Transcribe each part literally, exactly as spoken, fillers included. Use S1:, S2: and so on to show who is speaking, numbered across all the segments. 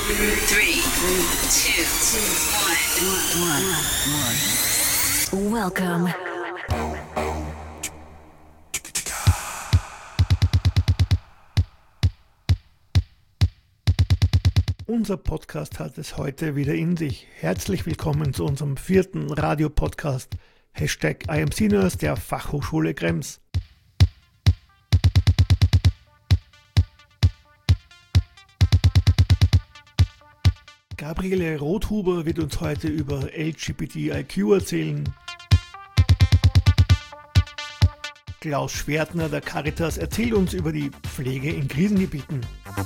S1: Three, two, one, one. Welcome.
S2: Unser Podcast hat es heute wieder in sich. Herzlich willkommen zu unserem vierten Radio-Podcast. Hashtag I am Sinners der Fachhochschule Krems. Gabriele Rothuber wird uns heute über L G B T I Q erzählen. Klaus Schwertner der Caritas erzählt uns über die Pflege in Krisengebieten.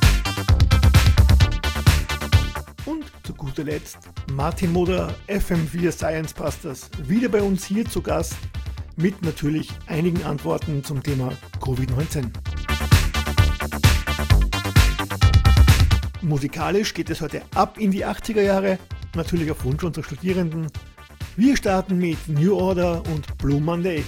S2: Und zu guter Letzt Martin Moder, F M vier Science Busters, wieder bei uns hier zu Gast mit natürlich einigen Antworten zum Thema Covid neunzehn. Musikalisch geht es heute ab in die achtziger Jahre, natürlich auf Wunsch unserer Studierenden. Wir starten mit New Order und Blue Monday.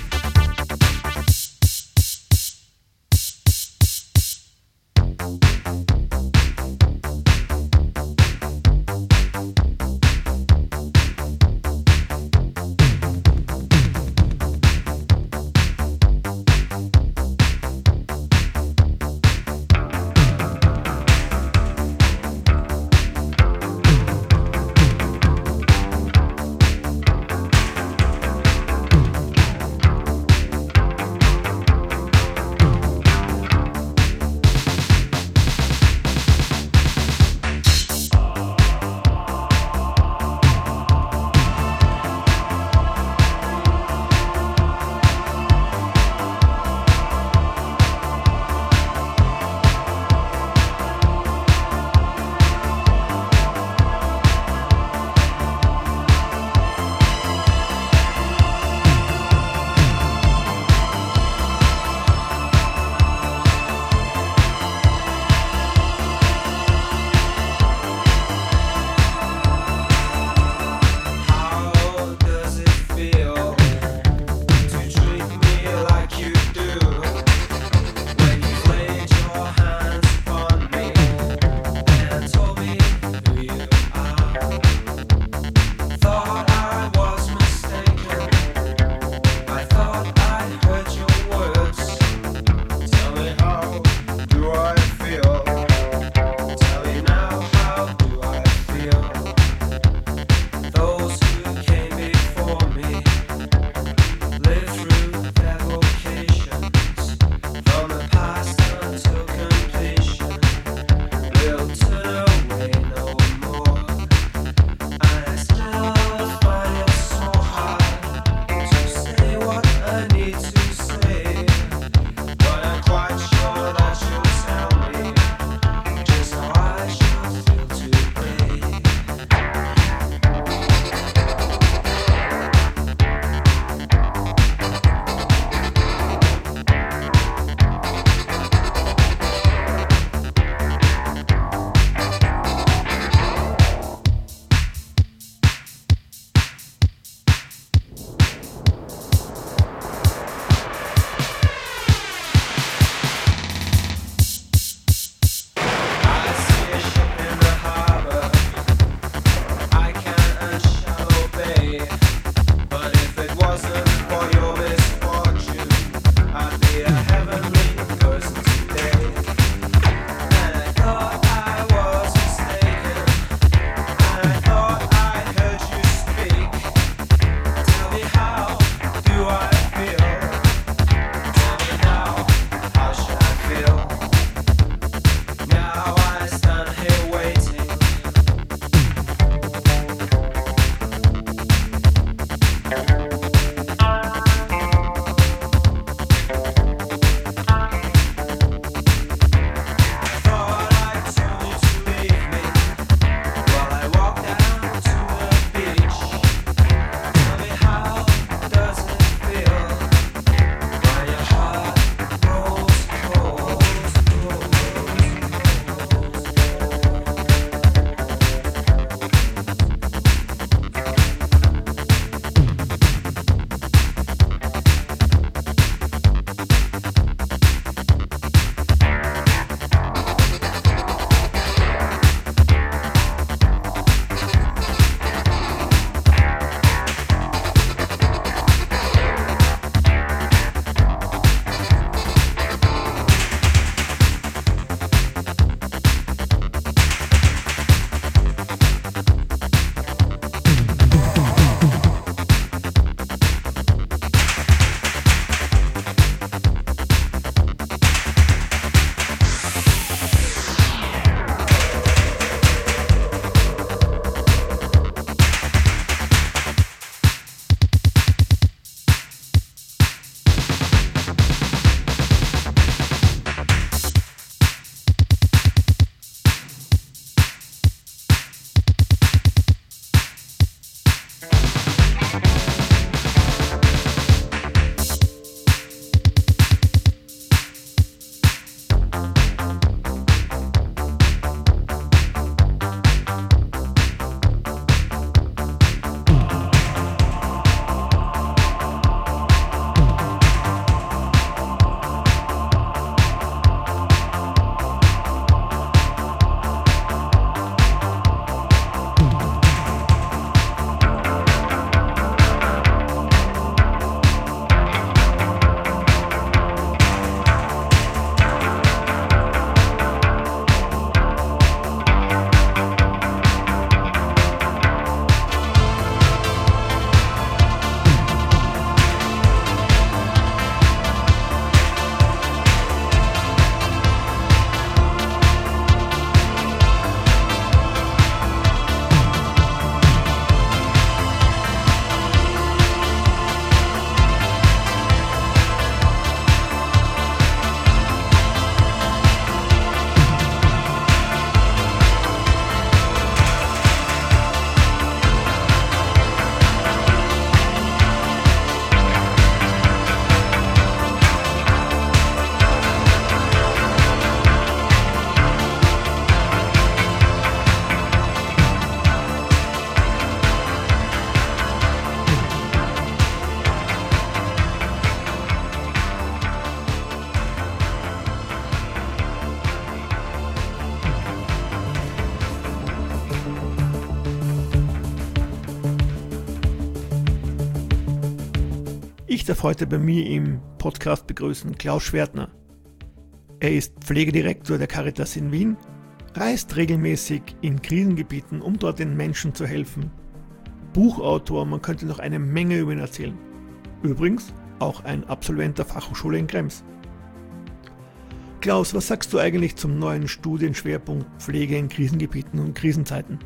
S2: Ich darf heute bei mir im Podcast begrüßen Klaus Schwertner. Er ist Pflegedirektor der Caritas in Wien, reist regelmäßig in Krisengebieten, um dort den Menschen zu helfen. Buchautor, man könnte noch eine Menge über ihn erzählen. Übrigens auch ein Absolvent der Fachhochschule in Krems. Klaus, was sagst du eigentlich zum neuen Studienschwerpunkt Pflege in Krisengebieten und Krisenzeiten?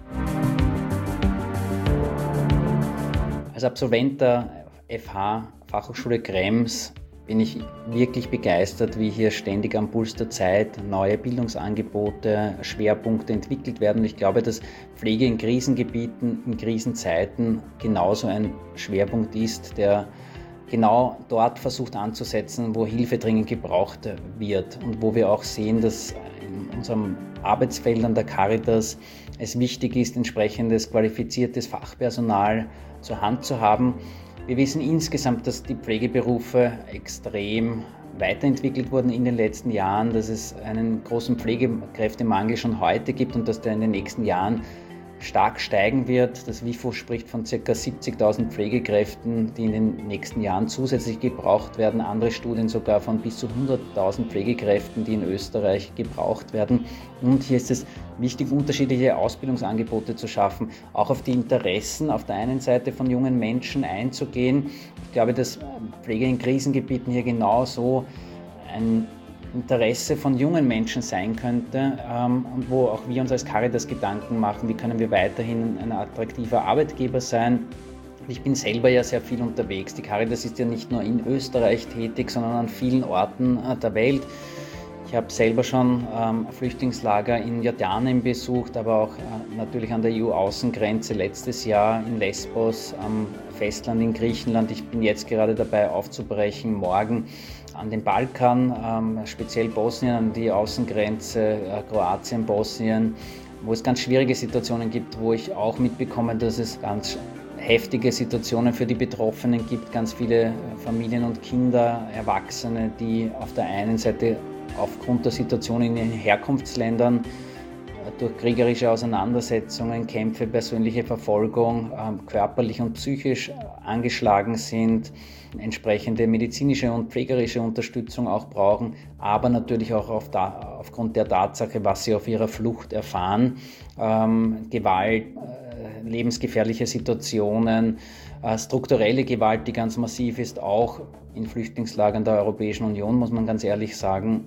S3: Als Absolvent der F H Fachhochschule Krems bin ich wirklich begeistert, wie hier ständig am Puls der Zeit neue Bildungsangebote, Schwerpunkte entwickelt werden. Und ich glaube, dass Pflege in Krisengebieten, in Krisenzeiten genauso ein Schwerpunkt ist, der genau dort versucht anzusetzen, wo Hilfe dringend gebraucht wird und wo wir auch sehen, dass in unserem Arbeitsfeld an der Caritas es wichtig ist, entsprechendes qualifiziertes Fachpersonal zur Hand zu haben. Wir wissen insgesamt, dass die Pflegeberufe extrem weiterentwickelt wurden in den letzten Jahren, dass es einen großen Pflegekräftemangel schon heute gibt und dass der in den nächsten Jahren stark steigen wird. Das W I F O spricht von ca. siebzigtausend Pflegekräften, die in den nächsten Jahren zusätzlich gebraucht werden. Andere Studien sogar von bis zu hunderttausend Pflegekräften, die in Österreich gebraucht werden. Und hier ist es wichtig, unterschiedliche Ausbildungsangebote zu schaffen, auch auf die Interessen auf der einen Seite von jungen Menschen einzugehen. Ich glaube, dass Pflege in Krisengebieten hier genauso ein Interesse von jungen Menschen sein könnte ähm, und wo auch wir uns als Caritas Gedanken machen, wie können wir weiterhin ein attraktiver Arbeitgeber sein. Ich bin selber ja sehr viel unterwegs. Die Caritas ist ja nicht nur in Österreich tätig, sondern an vielen Orten der Welt. Ich habe selber schon ähm, Flüchtlingslager in Jordanien besucht, aber auch äh, natürlich an der E U-Außengrenze letztes Jahr in Lesbos, am Festland in Griechenland. Ich bin jetzt gerade dabei aufzubrechen, morgen an den Balkan, ähm, speziell Bosnien, an die Außengrenze, äh, Kroatien, Bosnien, wo es ganz schwierige Situationen gibt, wo ich auch mitbekomme, dass es ganz heftige Situationen für die Betroffenen gibt, ganz viele Familien und Kinder, Erwachsene, die auf der einen Seite aufgrund der Situation in den Herkunftsländern durch kriegerische Auseinandersetzungen, Kämpfe, persönliche Verfolgung, körperlich und psychisch angeschlagen sind, entsprechende medizinische und pflegerische Unterstützung auch brauchen, aber natürlich auch auf da, aufgrund der Tatsache, was sie auf ihrer Flucht erfahren, ähm, Gewalt, äh, lebensgefährliche Situationen, äh, strukturelle Gewalt, die ganz massiv ist, auch in Flüchtlingslagern der Europäischen Union, muss man ganz ehrlich sagen.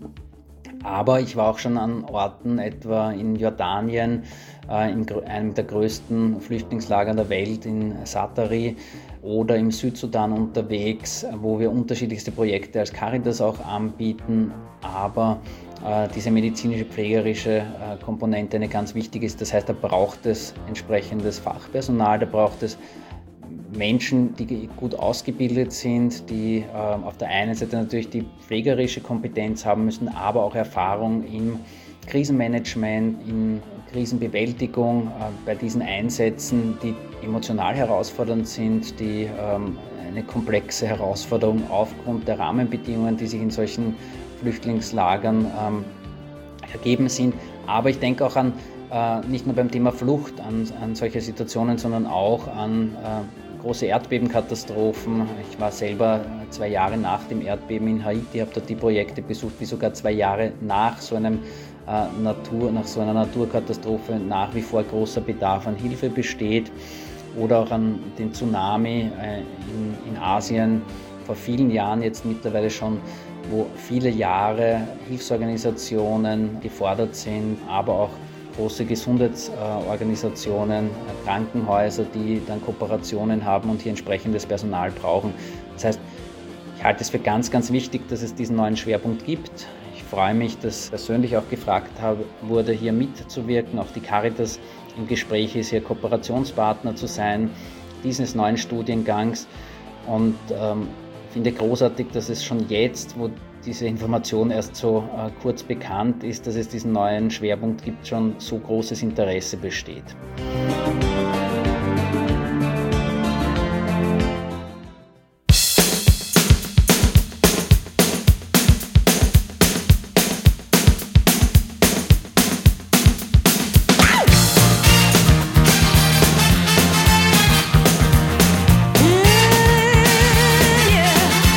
S3: Aber ich war auch schon an Orten, etwa in Jordanien, äh, in einem der größten Flüchtlingslager der Welt, in Satari, oder im Südsudan unterwegs, wo wir unterschiedlichste Projekte als Caritas auch anbieten, aber äh, diese medizinische, pflegerische äh, Komponente eine ganz wichtige ist. Das heißt, da braucht es entsprechendes Fachpersonal, da braucht es Menschen, die gut ausgebildet sind, die äh, auf der einen Seite natürlich die pflegerische Kompetenz haben müssen, aber auch Erfahrung im Krisenmanagement, in Krisenbewältigung, äh, bei diesen Einsätzen, die emotional herausfordernd sind, die ähm, eine komplexe Herausforderung aufgrund der Rahmenbedingungen, die sich in solchen Flüchtlingslagern ähm, ergeben sind. Aber ich denke auch an, äh, nicht nur beim Thema Flucht, an, an solche Situationen, sondern auch an äh, große Erdbebenkatastrophen. Ich war selber zwei Jahre nach dem Erdbeben in Haiti, habe dort die Projekte besucht, wie sogar zwei Jahre nach so einem äh, Natur, nach so einer Naturkatastrophe nach wie vor großer Bedarf an Hilfe besteht. Oder auch an den Tsunami äh, in, in Asien vor vielen Jahren jetzt mittlerweile schon, wo viele Jahre Hilfsorganisationen gefordert sind, aber auch große Gesundheitsorganisationen, Krankenhäuser, die dann Kooperationen haben und hier entsprechendes Personal brauchen. Das heißt, ich halte es für ganz, ganz wichtig, dass es diesen neuen Schwerpunkt gibt. Ich freue mich, dass persönlich auch gefragt habe, wurde, hier mitzuwirken. Auch die Caritas im Gespräch ist, hier Kooperationspartner zu sein dieses neuen Studiengangs. Und ähm, finde großartig, dass es schon jetzt, wo diese Information erst so äh, kurz bekannt ist, dass es diesen neuen Schwerpunkt gibt, schon so großes Interesse besteht.
S1: Yeah.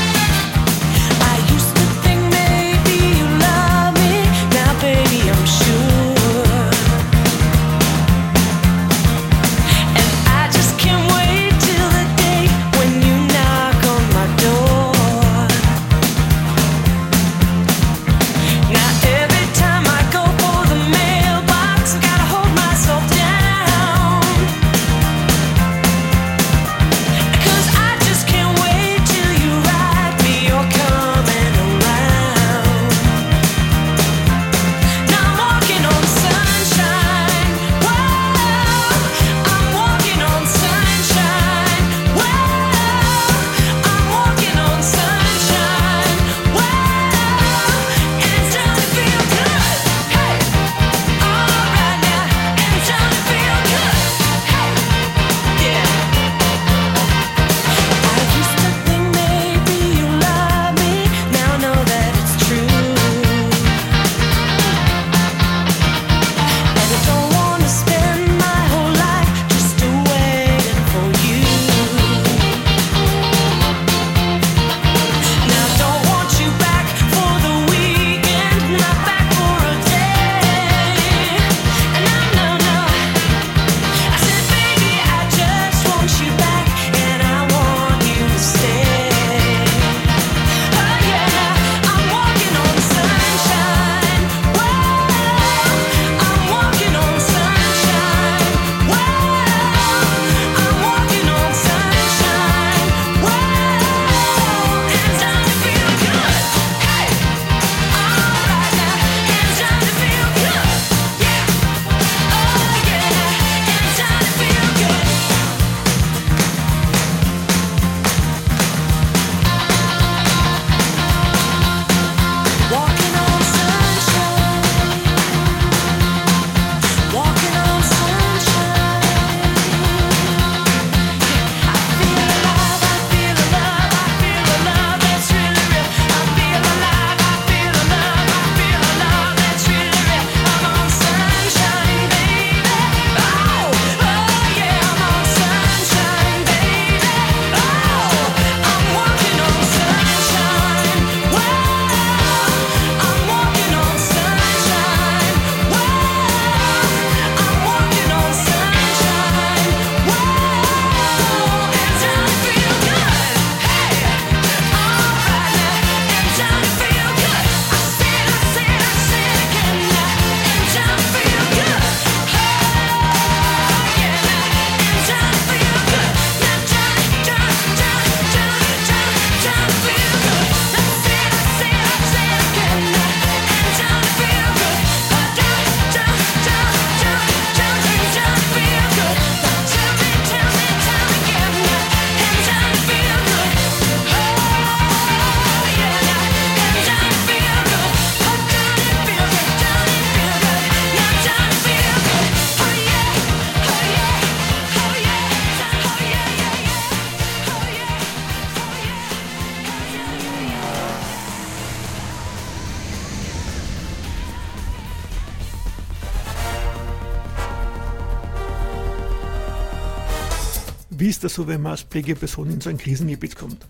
S2: Wie ist das so, wenn man als Pflegeperson in so ein Krisengebiet kommt?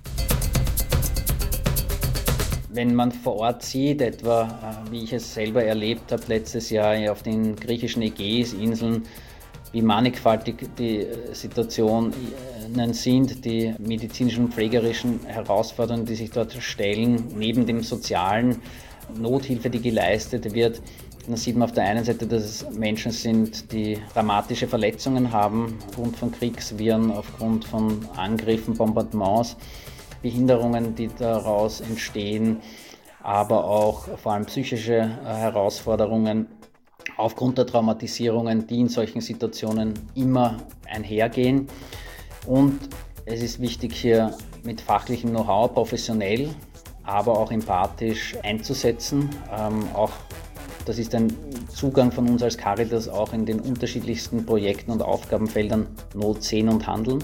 S3: Wenn man vor Ort sieht, etwa wie ich es selber erlebt habe letztes Jahr auf den griechischen Ägäisinseln, wie mannigfaltig die Situationen sind, die medizinischen und pflegerischen Herausforderungen, die sich dort stellen, neben dem sozialen Nothilfe, die geleistet wird. Dann sieht man auf der einen Seite, dass es Menschen sind, die dramatische Verletzungen haben, aufgrund von Kriegsviren, aufgrund von Angriffen, Bombardements, Behinderungen, die daraus entstehen, aber auch vor allem psychische Herausforderungen aufgrund der Traumatisierungen, die in solchen Situationen immer einhergehen. Und es ist wichtig, hier mit fachlichem Know-how professionell, aber auch empathisch einzusetzen. Ähm, auch das ist ein Zugang von uns als Caritas, auch in den unterschiedlichsten Projekten und Aufgabenfeldern Not sehen und handeln.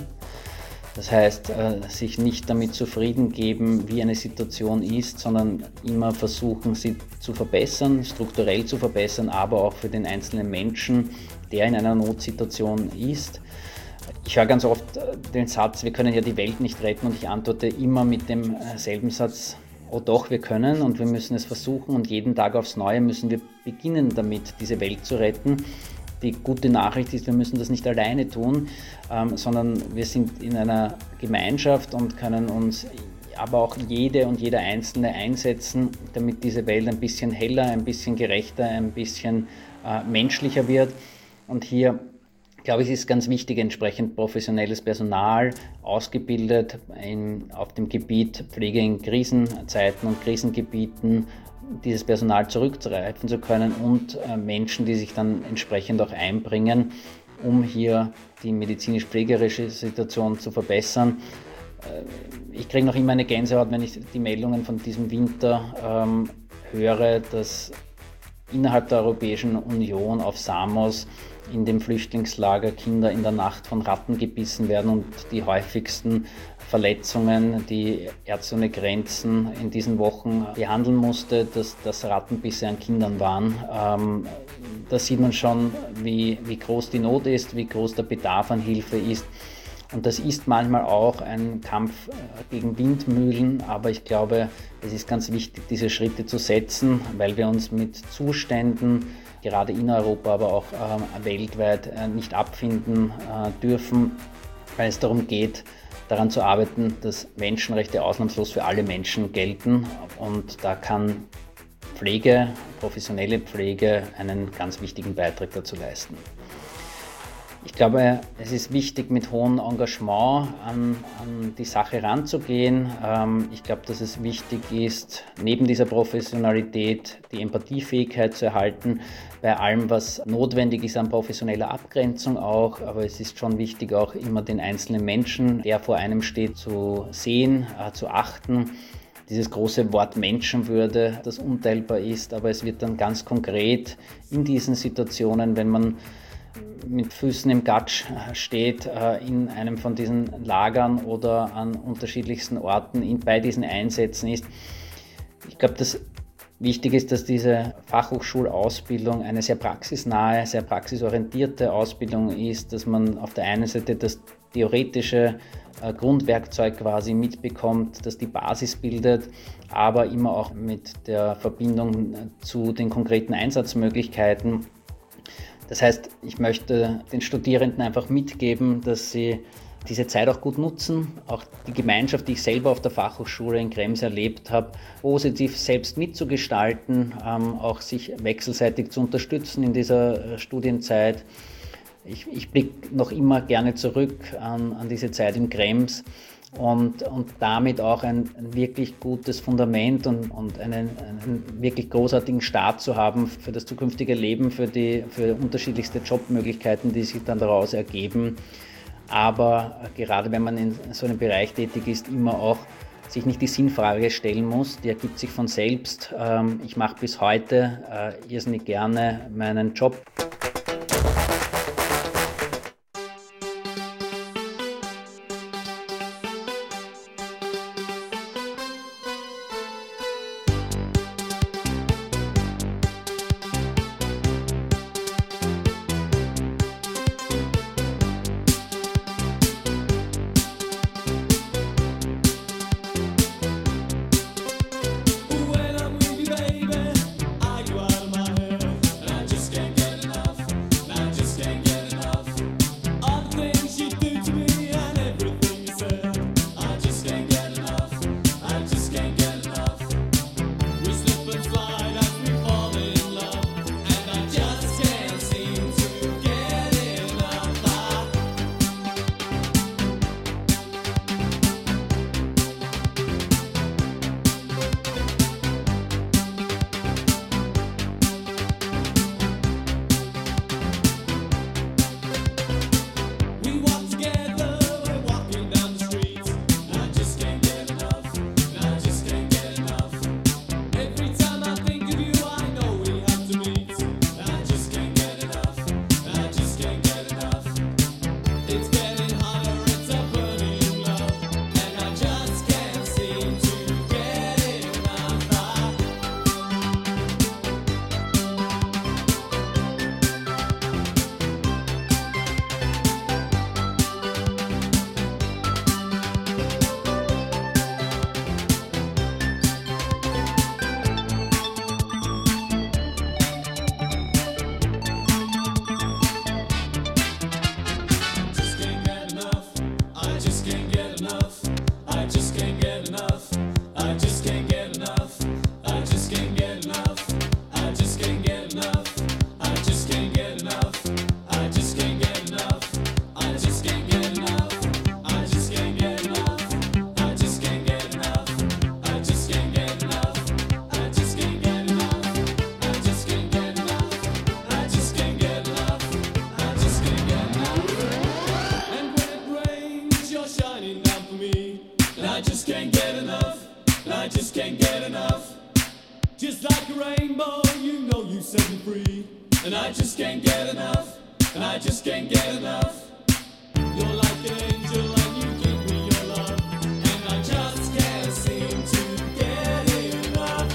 S3: Das heißt, sich nicht damit zufrieden geben, wie eine Situation ist, sondern immer versuchen, sie zu verbessern, strukturell zu verbessern, aber auch für den einzelnen Menschen, der in einer Notsituation ist. Ich höre ganz oft den Satz, wir können ja die Welt nicht retten, und ich antworte immer mit demselben Satz, oh doch, wir können und wir müssen es versuchen, und jeden Tag aufs Neue müssen wir beginnen damit, diese Welt zu retten. Die gute Nachricht ist, wir müssen das nicht alleine tun, ähm, sondern wir sind in einer Gemeinschaft und können uns aber auch jede und jeder Einzelne einsetzen, damit diese Welt ein bisschen heller, ein bisschen gerechter, ein bisschen äh, menschlicher wird. Und hier, glaube ich, ist ganz wichtig, entsprechend professionelles Personal, ausgebildet in, auf dem Gebiet Pflege in Krisenzeiten und Krisengebieten, dieses Personal zurückgreifen zu können, und äh, Menschen, die sich dann entsprechend auch einbringen, um hier die medizinisch-pflegerische Situation zu verbessern. Äh, ich kriege noch immer eine Gänsehaut, wenn ich die Meldungen von diesem Winter ähm, höre, dass innerhalb der Europäischen Union auf Samos in dem Flüchtlingslager Kinder in der Nacht von Ratten gebissen werden, und die häufigsten Verletzungen, die Ärzte ohne Grenzen in diesen Wochen behandeln musste, dass das Rattenbisse an Kindern waren. Ähm, da sieht man schon, wie, wie groß die Not ist, wie groß der Bedarf an Hilfe ist. Und das ist manchmal auch ein Kampf gegen Windmühlen, aber ich glaube, es ist ganz wichtig, diese Schritte zu setzen, weil wir uns mit Zuständen, gerade in Europa, aber auch äh, weltweit, äh, nicht abfinden äh, dürfen, weil es darum geht, daran zu arbeiten, dass Menschenrechte ausnahmslos für alle Menschen gelten, und da kann Pflege, professionelle Pflege, einen ganz wichtigen Beitrag dazu leisten. Ich glaube, es ist wichtig, mit hohem Engagement an, an die Sache ranzugehen. Ähm, ich glaube, dass es wichtig ist, neben dieser Professionalität die Empathiefähigkeit zu erhalten, bei allem, was notwendig ist an professioneller Abgrenzung auch. Aber es ist schon wichtig, auch immer den einzelnen Menschen, der vor einem steht, zu sehen, äh, zu achten. Dieses große Wort Menschenwürde, das unteilbar ist, aber es wird dann ganz konkret in diesen Situationen, wenn man mit Füßen im Gatsch steht, in einem von diesen Lagern oder an unterschiedlichsten Orten in, bei diesen Einsätzen ist. Ich glaube, das wichtig ist, dass diese Fachhochschulausbildung eine sehr praxisnahe, sehr praxisorientierte Ausbildung ist, dass man auf der einen Seite das theoretische Grundwerkzeug quasi mitbekommt, das die Basis bildet, aber immer auch mit der Verbindung zu den konkreten Einsatzmöglichkeiten. Das heißt, ich möchte den Studierenden einfach mitgeben, dass sie diese Zeit auch gut nutzen, auch die Gemeinschaft, die ich selber auf der Fachhochschule in Krems erlebt habe, positiv selbst mitzugestalten, ähm, auch sich wechselseitig zu unterstützen in dieser Studienzeit. Ich, ich blicke noch immer gerne zurück an, an diese Zeit in Krems. Und, und damit auch ein, ein wirklich gutes Fundament und, und einen, einen wirklich großartigen Start zu haben für das zukünftige Leben, für die für unterschiedlichste Jobmöglichkeiten, die sich dann daraus ergeben. Aber gerade wenn man in so einem Bereich tätig ist, immer auch sich nicht die Sinnfrage stellen muss, die ergibt sich von selbst. Ich mache bis heute irrsinnig gerne meinen Job.
S4: free. And I just can't get enough, and I just can't get enough. You're like an angel and you give me your love, and I just can't seem to get enough.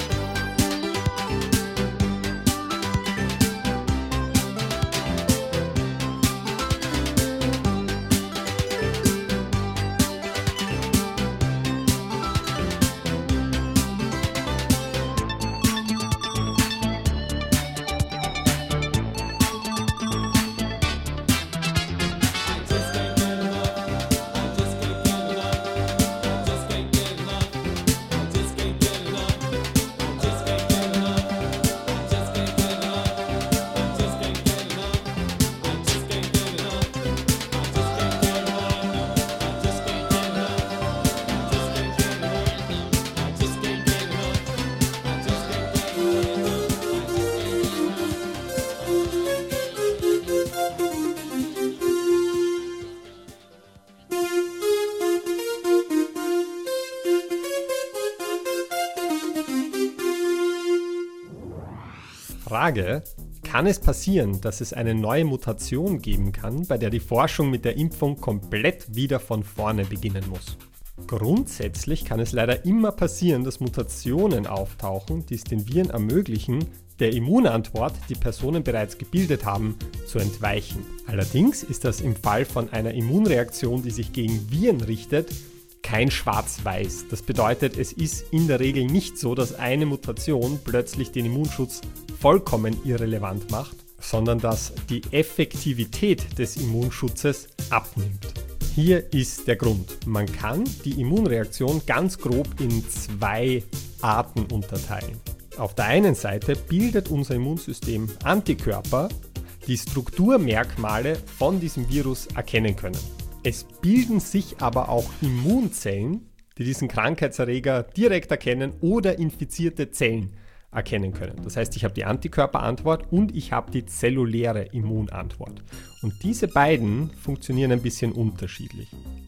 S5: Frage: Kann es passieren, dass es eine neue Mutation geben kann, bei der die Forschung mit der Impfung komplett wieder von vorne beginnen muss? Grundsätzlich kann es leider immer passieren, dass Mutationen auftauchen, die es den Viren ermöglichen, der Immunantwort, die Personen bereits gebildet haben, zu entweichen. Allerdings ist das im Fall von einer Immunreaktion, die sich gegen Viren richtet, kein Schwarz-Weiß. Das bedeutet, es ist in der Regel nicht so, dass eine Mutation plötzlich den Immunschutz vollkommen irrelevant macht, sondern dass die Effektivität des Immunschutzes abnimmt. Hier ist der Grund. Man kann die Immunreaktion ganz grob in zwei Arten unterteilen. Auf der einen Seite bildet unser Immunsystem Antikörper, die Strukturmerkmale von diesem Virus erkennen können. Es bilden sich aber auch Immunzellen, die diesen Krankheitserreger direkt erkennen oder infizierte Zellen erkennen können. Das heißt, ich habe die Antikörperantwort und ich habe die zelluläre Immunantwort. Und diese beiden funktionieren ein bisschen unterschiedlich.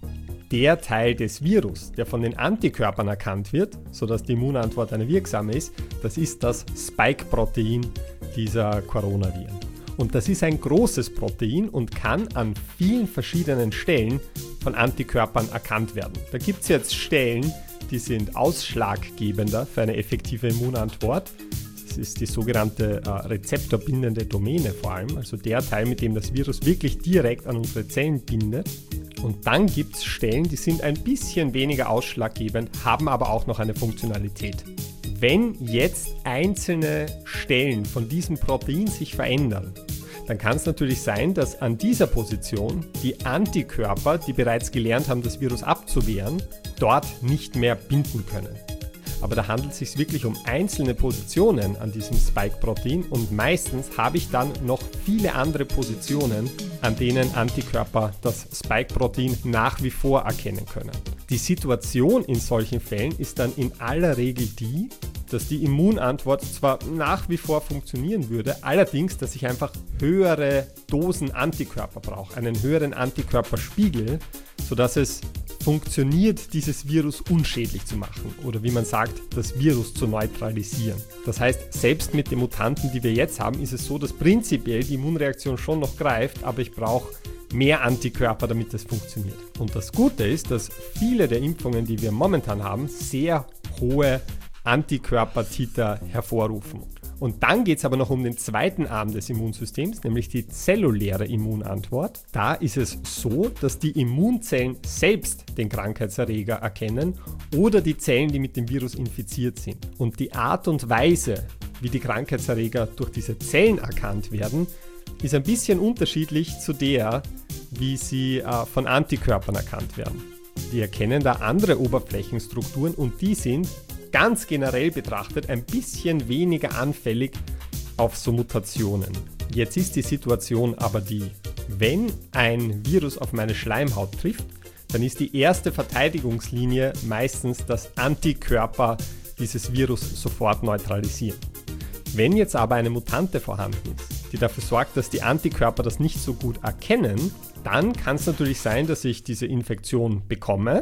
S5: Der Teil des Virus, der von den Antikörpern erkannt wird, sodass die Immunantwort eine wirksame ist, das ist das Spike-Protein dieser Coronaviren. Und das ist ein großes Protein und kann an vielen verschiedenen Stellen von Antikörpern erkannt werden. Da gibt es jetzt Stellen, die sind ausschlaggebender für eine effektive Immunantwort. Das ist die sogenannte äh, rezeptorbindende Domäne vor allem, also der Teil, mit dem das Virus wirklich direkt an unsere Zellen bindet. Und dann gibt es Stellen, die sind ein bisschen weniger ausschlaggebend, haben aber auch noch eine Funktionalität. Wenn jetzt einzelne Stellen von diesem Protein sich verändern, dann kann es natürlich sein, dass an dieser Position die Antikörper, die bereits gelernt haben, das Virus abzuwehren, dort nicht mehr binden können. Aber da handelt es sich wirklich um einzelne Positionen an diesem Spike-Protein und meistens habe ich dann noch viele andere Positionen, an denen Antikörper das Spike-Protein nach wie vor erkennen können. Die Situation in solchen Fällen ist dann in aller Regel die, dass die Immunantwort zwar nach wie vor funktionieren würde, allerdings, dass ich einfach höhere Dosen Antikörper brauche, einen höheren Antikörperspiegel, sodass es funktioniert, dieses Virus unschädlich zu machen oder wie man sagt, das Virus zu neutralisieren. Das heißt, selbst mit den Mutanten, die wir jetzt haben, ist es so, dass prinzipiell die Immunreaktion schon noch greift, aber ich brauche mehr Antikörper, damit das funktioniert. Und das Gute ist, dass viele der Impfungen, die wir momentan haben, sehr hohe Antikörpertiter hervorrufen. Und dann geht es aber noch um den zweiten Arm des Immunsystems, nämlich die zelluläre Immunantwort. Da ist es so, dass die Immunzellen selbst den Krankheitserreger erkennen oder die Zellen, die mit dem Virus infiziert sind. Und die Art und Weise, wie die Krankheitserreger durch diese Zellen erkannt werden, ist ein bisschen unterschiedlich zu der, wie sie äh, von Antikörpern erkannt werden. Die erkennen da andere Oberflächenstrukturen und die sind ganz generell betrachtet ein bisschen weniger anfällig auf so Mutationen. Jetzt ist die Situation aber die, wenn ein Virus auf meine Schleimhaut trifft, dann ist die erste Verteidigungslinie meistens, dass Antikörper dieses Virus sofort neutralisieren. Wenn jetzt aber eine Mutante vorhanden ist, die dafür sorgt, dass die Antikörper das nicht so gut erkennen, dann kann es natürlich sein, dass ich diese Infektion bekomme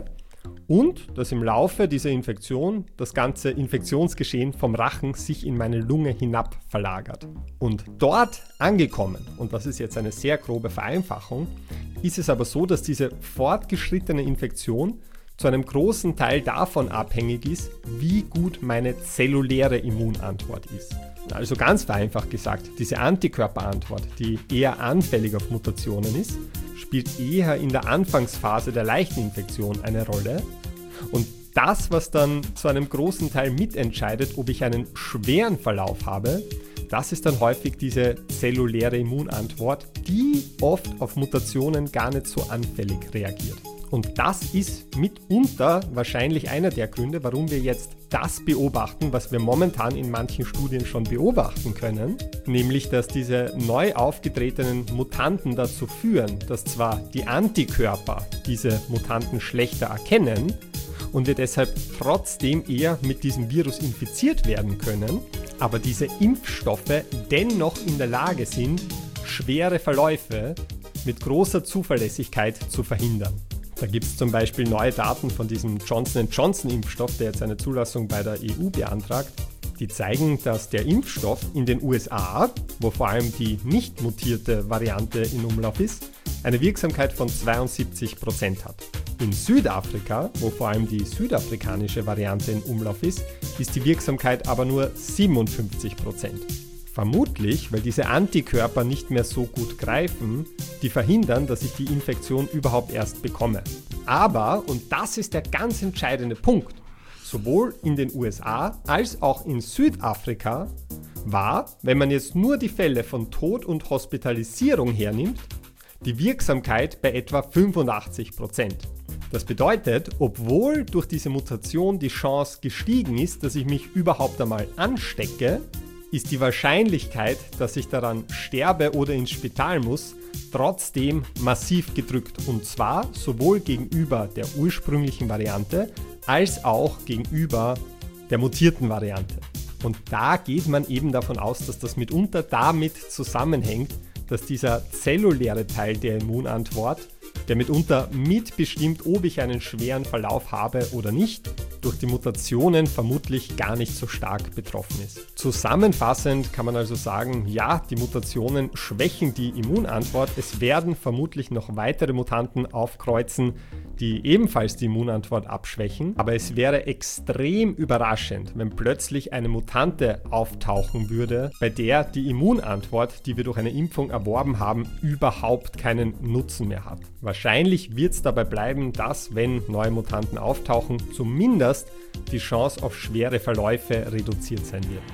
S5: und dass im Laufe dieser Infektion das ganze Infektionsgeschehen vom Rachen sich in meine Lunge hinab verlagert. Und dort angekommen, und das ist jetzt eine sehr grobe Vereinfachung, ist es aber so, dass diese fortgeschrittene Infektion zu einem großen Teil davon abhängig ist, wie gut meine zelluläre Immunantwort ist. Also ganz vereinfacht gesagt, diese Antikörperantwort, die eher anfällig auf Mutationen ist, spielt eher in der Anfangsphase der leichten Infektion eine Rolle. Und das, was dann zu einem großen Teil mitentscheidet, ob ich einen schweren Verlauf habe, das ist dann häufig diese zelluläre Immunantwort, die oft auf Mutationen gar nicht so anfällig reagiert. Und das ist mitunter wahrscheinlich einer der Gründe, warum wir jetzt das beobachten, was wir momentan in manchen Studien schon beobachten können, nämlich dass diese neu aufgetretenen Mutanten dazu führen, dass zwar die Antikörper diese Mutanten schlechter erkennen und wir deshalb trotzdem eher mit diesem Virus infiziert werden können, aber diese Impfstoffe dennoch in der Lage sind, schwere Verläufe mit großer Zuverlässigkeit zu verhindern. Da gibt es zum Beispiel neue Daten von diesem Johnson and Johnson Impfstoff, der jetzt eine Zulassung bei der E U beantragt. Die zeigen, dass der Impfstoff in den U S A, wo vor allem die nicht mutierte Variante in Umlauf ist, eine Wirksamkeit von zweiundsiebzig Prozent hat. In Südafrika, wo vor allem die südafrikanische Variante in Umlauf ist, ist die Wirksamkeit aber nur siebenundfünfzig Prozent. Vermutlich, weil diese Antikörper nicht mehr so gut greifen, die verhindern, dass ich die Infektion überhaupt erst bekomme. Aber, und das ist der ganz entscheidende Punkt, sowohl in den U S A als auch in Südafrika war, wenn man jetzt nur die Fälle von Tod und Hospitalisierung hernimmt, die Wirksamkeit bei etwa fünfundachtzig Prozent. Das bedeutet, obwohl durch diese Mutation die Chance gestiegen ist, dass ich mich überhaupt einmal anstecke, ist die Wahrscheinlichkeit, dass ich daran sterbe oder ins Spital muss, trotzdem massiv gedrückt. Und zwar sowohl gegenüber der ursprünglichen Variante als auch gegenüber der mutierten Variante. Und da geht man eben davon aus, dass das mitunter damit zusammenhängt, dass dieser zelluläre Teil der Immunantwort, der mitunter mitbestimmt, ob ich einen schweren Verlauf habe oder nicht, durch die Mutationen vermutlich gar nicht so stark betroffen ist. Zusammenfassend kann man also sagen, ja, die Mutationen schwächen die Immunantwort. Es werden vermutlich noch weitere Mutanten aufkreuzen, die ebenfalls die Immunantwort abschwächen. Aber es wäre extrem überraschend, wenn plötzlich eine Mutante auftauchen würde, bei der die Immunantwort, die wir durch eine Impfung erworben haben, überhaupt keinen Nutzen mehr hat. Wahrscheinlich wird es dabei bleiben, dass, wenn neue Mutanten auftauchen, zumindest die Chance auf schwere Verläufe reduziert sein wird.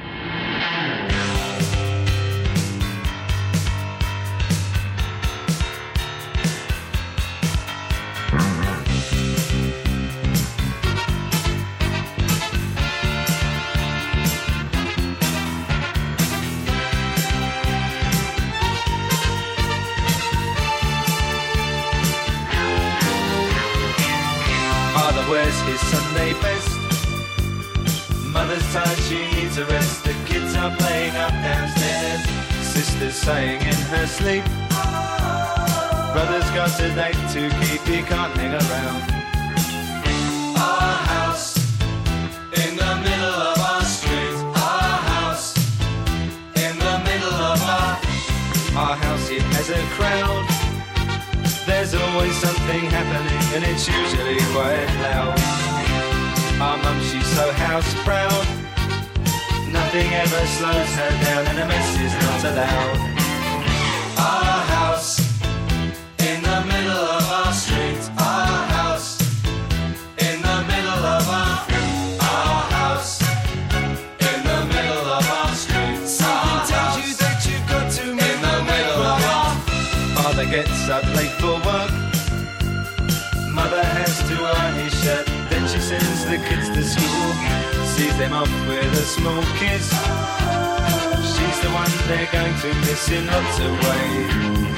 S6: Wears his Sunday best. Mother's tired, she needs a rest. The kids are playing up downstairs. Sister's saying in her sleep, brother's got a date to keep, he can't hang around. Our house in the middle of our street. Our house in the middle of our Our house, it has a crowd. There's always something happening and it's usually quite loud. Our mum, she's so house proud. Nothing ever slows her down and a mess is not allowed. Our house in the middle of our street. Our house in the middle of our Our house in the middle of our street. Something tells you that you've got to move in the middle of our Father gets up late for work. Mother has to iron his shirt. Then she sends the kids to school. Sees them off with a small kiss. She's the one they're going to miss in lots of ways.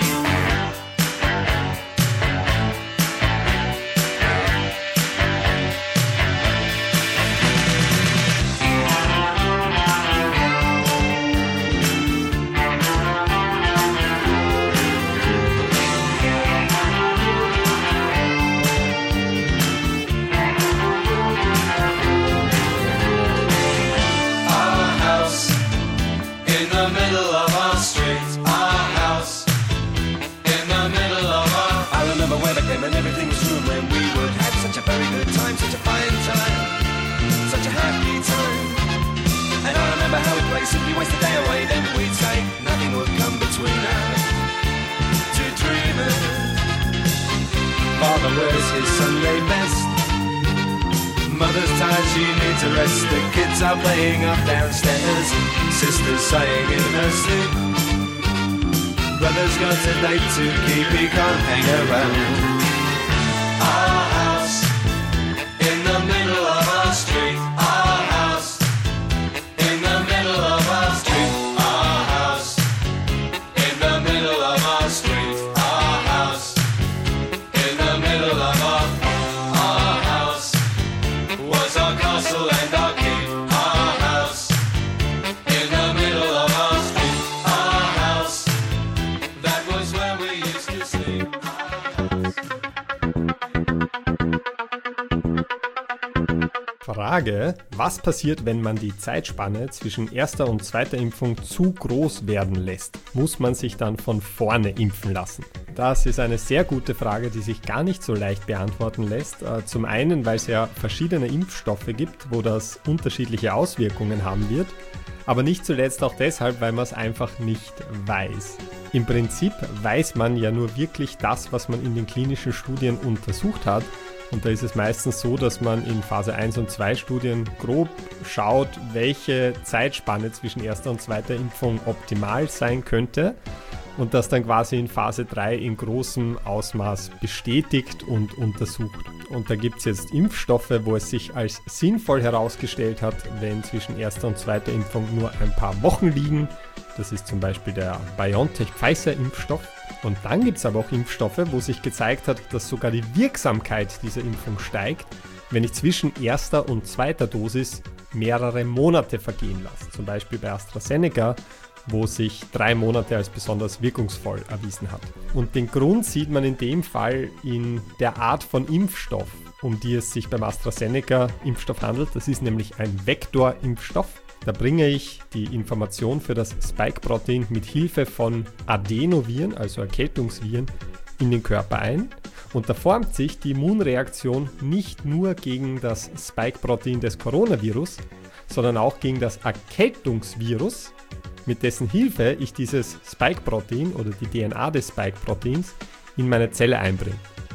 S6: wears his Sunday best. Mother's tired, she needs a rest. The kids are playing up downstairs. Sister's sighing in her sleep. Brother's got a date to keep, he can't hang around. Our house in the middle of our street. Our house in the middle of our street. Our house in the middle of our street. Our house in the middle of our our house was our castle and our keep. Our house in the middle of our street. Our house, that was where we used to sleep.
S5: Frage: Was passiert, wenn man die Zeitspanne zwischen erster und zweiter Impfung zu groß werden lässt? Muss man sich dann von vorne impfen lassen? Das ist eine sehr gute Frage, die sich gar nicht so leicht beantworten lässt. Zum einen, weil es ja verschiedene Impfstoffe gibt, wo das unterschiedliche Auswirkungen haben wird, aber nicht zuletzt auch deshalb, weil man es einfach nicht weiß. Im Prinzip weiß man ja nur wirklich das, was man in den klinischen Studien untersucht hat. Und da ist es meistens so, dass man in Phase eins und zwei Studien grob schaut, welche Zeitspanne zwischen erster und zweiter Impfung optimal sein könnte und das dann quasi in Phase drei in großem Ausmaß bestätigt und untersucht. Und da gibt es jetzt Impfstoffe, wo es sich als sinnvoll herausgestellt hat, wenn zwischen erster und zweiter Impfung nur ein paar Wochen liegen. Das ist zum Beispiel der BioNTech-Pfizer-Impfstoff. Und dann gibt es aber auch Impfstoffe, wo sich gezeigt hat, dass sogar die Wirksamkeit dieser Impfung steigt, wenn ich zwischen erster und zweiter Dosis mehrere Monate vergehen lasse. Zum Beispiel bei AstraZeneca, wo sich drei Monate als besonders wirkungsvoll erwiesen hat. Und den Grund sieht man in dem Fall in der Art von Impfstoff, um die es sich beim AstraZeneca-Impfstoff handelt. Das ist nämlich ein Vektorimpfstoff. Da bringe ich die Information für das Spike-Protein mit Hilfe von Adenoviren, also Erkältungsviren, in den Körper ein. Und da formt sich die Immunreaktion nicht nur gegen das Spike-Protein des Coronavirus, sondern auch gegen das Erkältungsvirus, mit dessen Hilfe ich dieses Spike-Protein oder die D N A des Spike-Proteins in meine Zelle einbringe.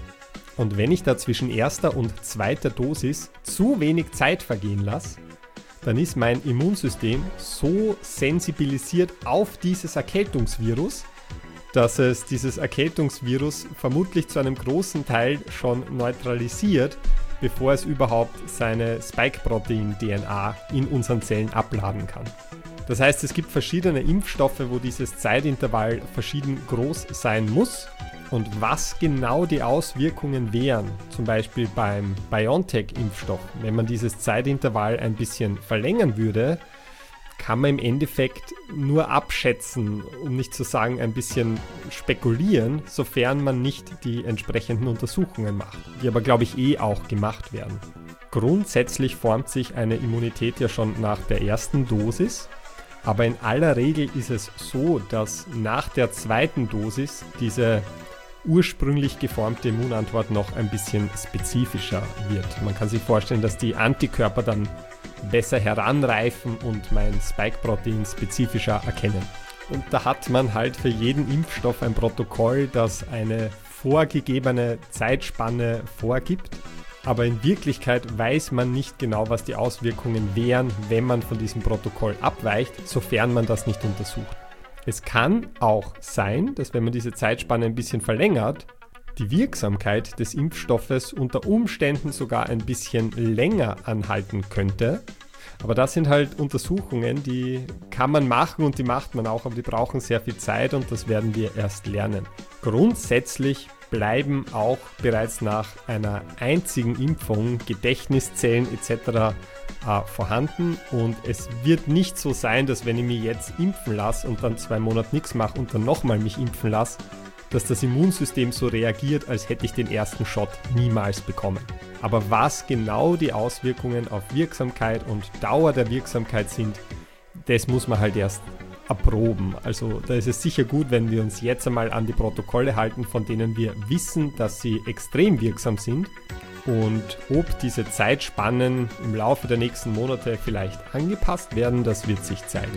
S5: Und wenn ich da zwischen erster und zweiter Dosis zu wenig Zeit vergehen lasse, dann ist mein Immunsystem so sensibilisiert auf dieses Erkältungsvirus, dass es dieses Erkältungsvirus vermutlich zu einem großen Teil schon neutralisiert, bevor es überhaupt seine Spike-Protein-D N A in unseren Zellen abladen kann. Das heißt, es gibt verschiedene Impfstoffe, wo dieses Zeitintervall verschieden groß sein muss. Und was genau die Auswirkungen wären, zum Beispiel beim BioNTech-Impfstoff, wenn man dieses Zeitintervall ein bisschen verlängern würde, kann man im Endeffekt nur abschätzen, um nicht zu sagen ein bisschen spekulieren, sofern man nicht die entsprechenden Untersuchungen macht, die aber, glaube ich, eh auch gemacht werden. Grundsätzlich formt sich eine Immunität ja schon nach der ersten Dosis, aber in aller Regel ist es so, dass nach der zweiten Dosis diese ursprünglich geformte Immunantwort noch ein bisschen spezifischer wird. Man kann sich vorstellen, dass die Antikörper dann besser heranreifen und mein Spike-Protein spezifischer erkennen. Und da hat man halt für jeden Impfstoff ein Protokoll, das eine vorgegebene Zeitspanne vorgibt. Aber in Wirklichkeit weiß man nicht genau, was die Auswirkungen wären, wenn man von diesem Protokoll abweicht, sofern man das nicht untersucht. Es kann auch sein, dass wenn man diese Zeitspanne ein bisschen verlängert, die Wirksamkeit des Impfstoffes unter Umständen sogar ein bisschen länger anhalten könnte. Aber das sind halt Untersuchungen, die kann man machen und die macht man auch, aber die brauchen sehr viel Zeit und das werden wir erst lernen. Grundsätzlich bleiben auch bereits nach einer einzigen Impfung Gedächtniszellen et cetera äh, vorhanden und es wird nicht so sein, dass wenn ich mich jetzt impfen lasse und dann zwei Monate nichts mache und dann nochmal mich impfen lasse, dass das Immunsystem so reagiert, als hätte ich den ersten Shot niemals bekommen. Aber was genau die Auswirkungen auf Wirksamkeit und Dauer der Wirksamkeit sind, das muss man halt erst erproben. Also da ist es sicher gut, wenn wir uns jetzt einmal an die Protokolle halten, von denen wir wissen, dass sie extrem wirksam sind. Und ob diese Zeitspannen im Laufe der nächsten Monate vielleicht angepasst werden, das wird sich zeigen.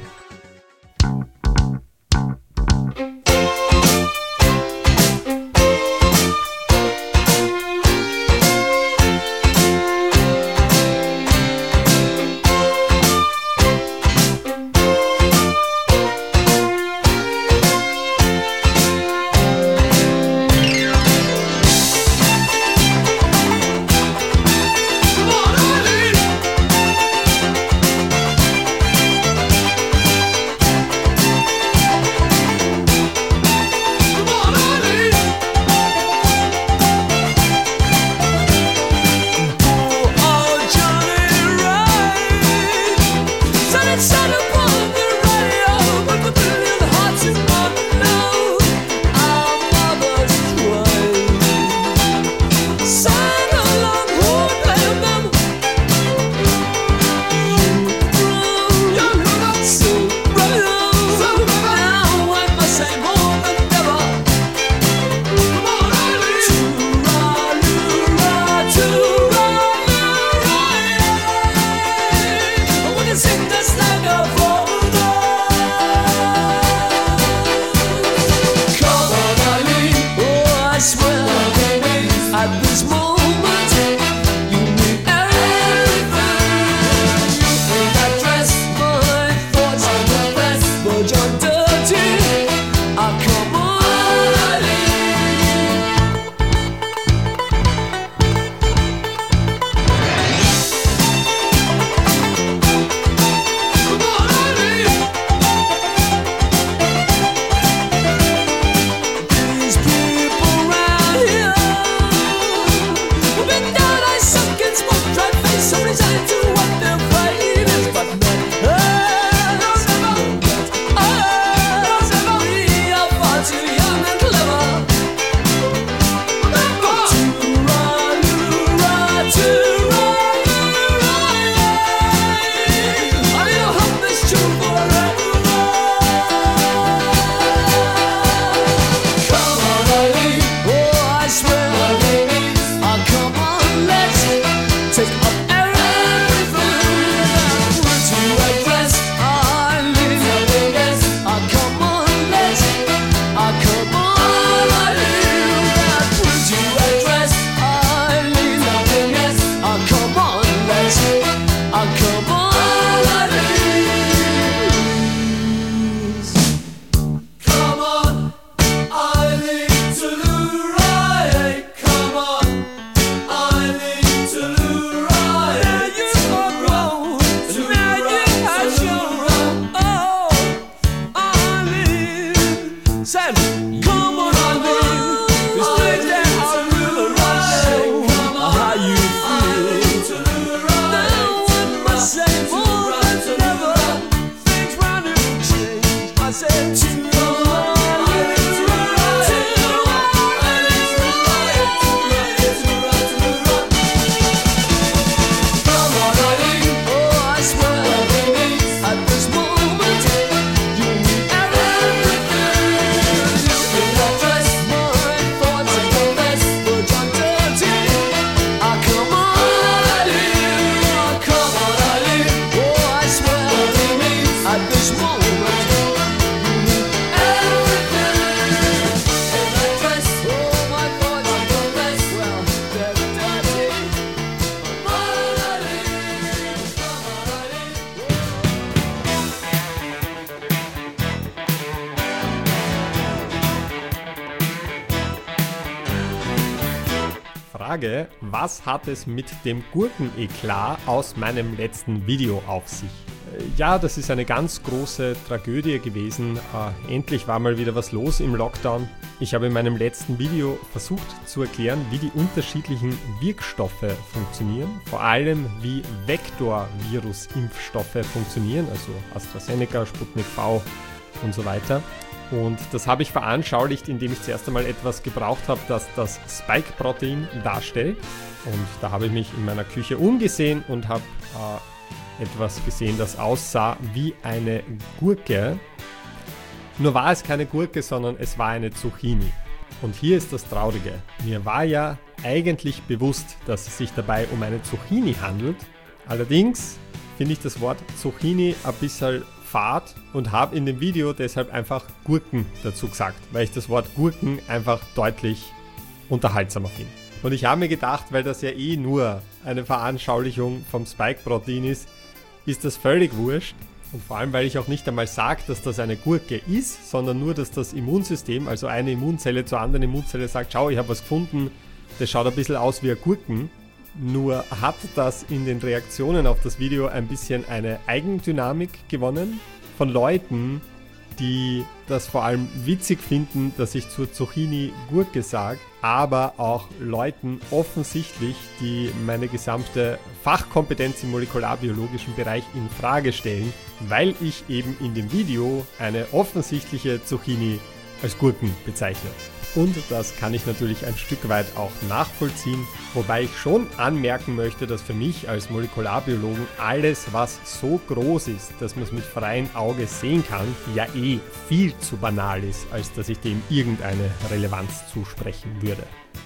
S5: Frage, was hat es mit dem Gurkeneklat aus meinem letzten Video auf sich? Ja, das ist eine ganz große Tragödie gewesen. Äh, endlich war mal wieder was los im Lockdown. Ich habe in meinem letzten Video versucht zu erklären, wie die unterschiedlichen Wirkstoffe funktionieren, vor allem wie Vektorvirus-Impfstoffe funktionieren, also AstraZeneca, Sputnik V und so weiter. Und das habe ich veranschaulicht, indem ich zuerst einmal etwas gebraucht habe, das das Spike-Protein darstellt. Und da habe ich mich in meiner Küche umgesehen und habe äh, etwas gesehen, das aussah wie eine Gurke. Nur war es keine Gurke, sondern es war eine Zucchini. Und hier ist das Traurige. Mir war ja eigentlich bewusst, dass es sich dabei um eine Zucchini handelt. Allerdings finde ich das Wort Zucchini ein bisschen fad und habe in dem Video deshalb einfach Gurken dazu gesagt, weil ich das Wort Gurken einfach deutlich unterhaltsamer finde. Und ich habe mir gedacht, weil das ja eh nur eine Veranschaulichung vom Spike-Protein ist, ist das völlig wurscht. Und vor allem, weil ich auch nicht einmal sage, dass das eine Gurke ist, sondern nur, dass das Immunsystem, also eine Immunzelle zur anderen Immunzelle sagt, schau, ich habe was gefunden, das schaut ein bisschen aus wie ein Gurken. Nur hat das in den Reaktionen auf das Video ein bisschen eine Eigendynamik gewonnen von Leuten, die das vor allem witzig finden, dass ich zur Zucchini Gurke sage, aber auch Leuten offensichtlich, die meine gesamte Fachkompetenz im molekularbiologischen Bereich in Frage stellen, weil ich eben in dem Video eine offensichtliche Zucchini als Gurken bezeichne. Und das kann ich natürlich ein Stück weit auch nachvollziehen, wobei ich schon anmerken möchte, dass für mich als Molekularbiologen alles, was so groß ist, dass man es mit freiem Auge sehen kann, ja eh viel zu banal ist, als dass ich dem irgendeine Relevanz zusprechen würde.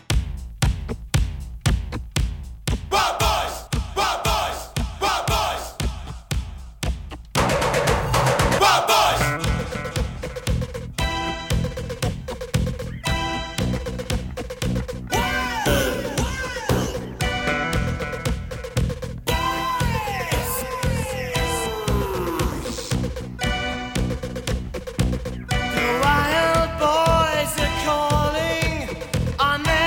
S6: Bad Boys! Bad Boys! Bad Boys! Bad Boys!
S7: The wild boys are calling on their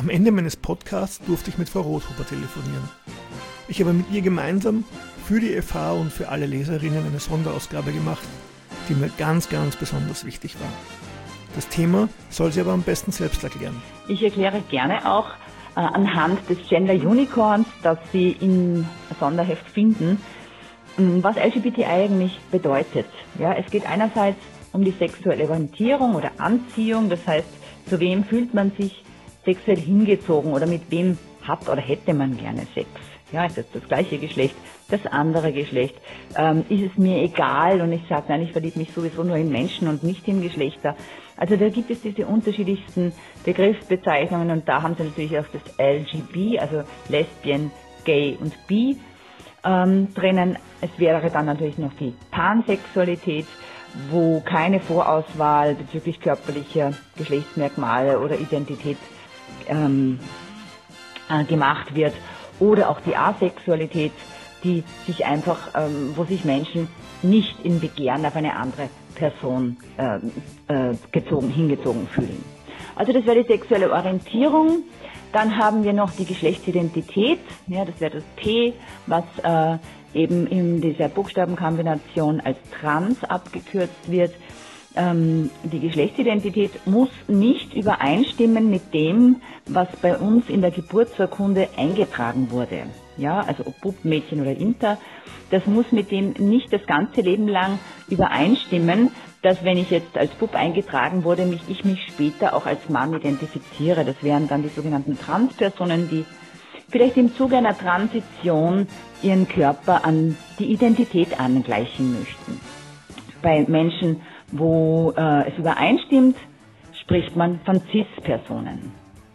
S2: Am Ende meines Podcasts durfte ich mit Frau Rothuber telefonieren. Ich habe mit ihr gemeinsam für die F H und für alle Leserinnen eine Sonderausgabe gemacht, die mir ganz, ganz besonders wichtig war. Das Thema soll sie aber am besten selbst erklären.
S7: Ich erkläre gerne auch äh, anhand des Gender Unicorns, das Sie im Sonderheft finden, was L G B T I eigentlich bedeutet. Ja, es geht einerseits um die sexuelle Orientierung oder Anziehung, das heißt, zu wem fühlt man sich sexuell hingezogen oder mit wem hat oder hätte man gerne Sex. Ja, ist jetzt das gleiche Geschlecht, das andere Geschlecht. Ähm, ist es mir egal und ich sage, nein, ich verliebe mich sowieso nur in Menschen und nicht in Geschlechter. Also da gibt es diese unterschiedlichsten Begriffsbezeichnungen und da haben sie natürlich auch das L G B, also Lesbian, Gay und Bi ähm, drinnen. Es wäre dann natürlich noch die Pansexualität, wo keine Vorauswahl bezüglich körperlicher Geschlechtsmerkmale oder Identität ähm, äh, gemacht wird. Oder auch die Asexualität, die sich einfach, ähm, wo sich Menschen nicht in Begehren auf eine andere Person äh, äh, gezogen, hingezogen fühlen. Also das wäre die sexuelle Orientierung. Dann haben wir noch die Geschlechtsidentität, ja, das wäre das P, was äh, eben in dieser Buchstabenkombination als trans abgekürzt wird. Ähm, die Geschlechtsidentität muss nicht übereinstimmen mit dem, was bei uns in der Geburtsurkunde eingetragen wurde. Ja, also ob Bub, Mädchen oder Inter, das muss mit dem nicht das ganze Leben lang übereinstimmen, dass wenn ich jetzt als Bub eingetragen wurde, mich, ich mich später auch als Mann identifiziere. Das wären dann die sogenannten Transpersonen, die vielleicht im Zuge einer Transition ihren Körper an die Identität angleichen möchten. Bei Menschen, wo äh, es übereinstimmt, spricht man von Cis-Personen.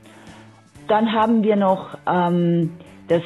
S7: Dann haben wir noch ähm, das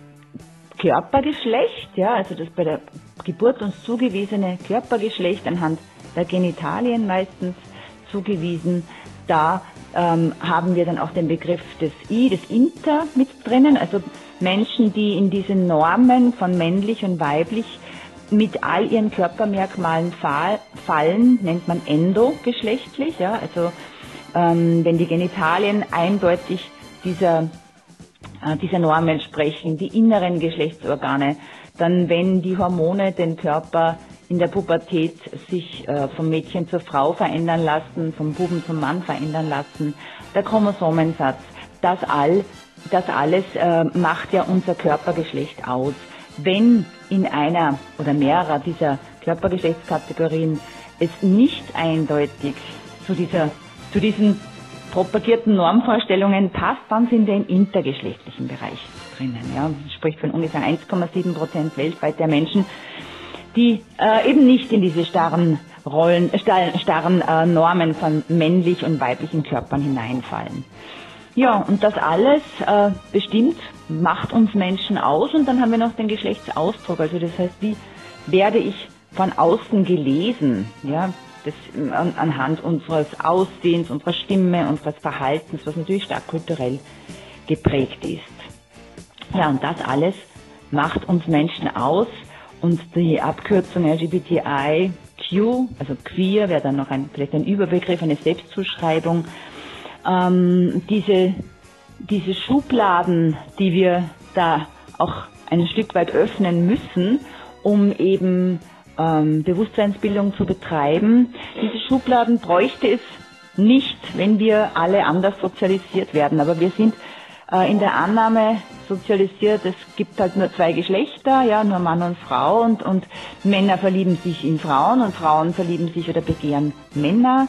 S7: Körpergeschlecht, ja, also das bei der Geburt uns zugewiesene Körpergeschlecht anhand der Genitalien meistens zugewiesen. Da ähm, haben wir dann auch den Begriff des I, des Inter mit drinnen, also Menschen, die in diese Normen von männlich und weiblich mit all ihren Körpermerkmalen fall, fallen, nennt man endogeschlechtlich, ja, also ähm, wenn die Genitalien eindeutig dieser äh, dieser Norm entsprechen, die inneren Geschlechtsorgane, dann wenn die Hormone den Körper in der Pubertät sich äh, vom Mädchen zur Frau verändern lassen, vom Buben zum Mann verändern lassen, der Chromosomensatz, das all, das alles äh, macht ja unser Körpergeschlecht aus. Wenn in einer oder mehrerer dieser Körpergeschlechtskategorien es nicht eindeutig zu dieser, zu diesen propagierten Normvorstellungen passt, dann sind wir im intergeschlechtlichen Bereich drinnen. Ja, das spricht von ungefähr eins Komma sieben Prozent weltweit der Menschen, die äh, eben nicht in diese starren Rollen, starren, starren äh, Normen von männlich und weiblichen Körpern hineinfallen. Ja, und das alles äh, bestimmt, macht uns Menschen aus. Und dann haben wir noch den Geschlechtsausdruck. Also das heißt, wie werde ich von außen gelesen? Ja, das an, anhand unseres Aussehens, unserer Stimme, unseres Verhaltens, was natürlich stark kulturell geprägt ist. Ja, und das alles macht uns Menschen aus. Und die Abkürzung L G B T I Q, also queer, wäre dann noch ein, vielleicht ein Überbegriff, eine Selbstzuschreibung. Ähm, diese, diese Schubladen, die wir da auch ein Stück weit öffnen müssen, um eben ähm, Bewusstseinsbildung zu betreiben, diese Schubladen bräuchte es nicht, wenn wir alle anders sozialisiert werden. Aber wir sind äh, in der Annahme sozialisiert, es gibt halt nur zwei Geschlechter, ja, nur Mann und Frau, und, und Männer verlieben sich in Frauen und Frauen verlieben sich oder begehren Männer.